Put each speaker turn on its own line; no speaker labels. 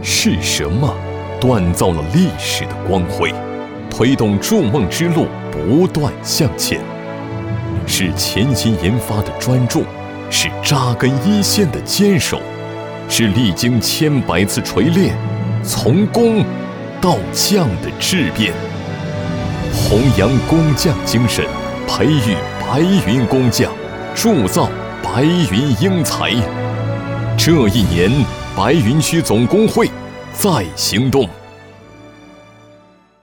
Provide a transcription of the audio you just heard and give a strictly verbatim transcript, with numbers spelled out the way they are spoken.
是什么锻造了历史的光辉，推动筑梦之路不断向前？是潜心研发的专注，是扎根一线的坚守，是历经千百次锤炼，从工到匠的质变。弘扬工匠精神，培育白云工匠，铸造白云英才。这一年，白云区总工会在行动。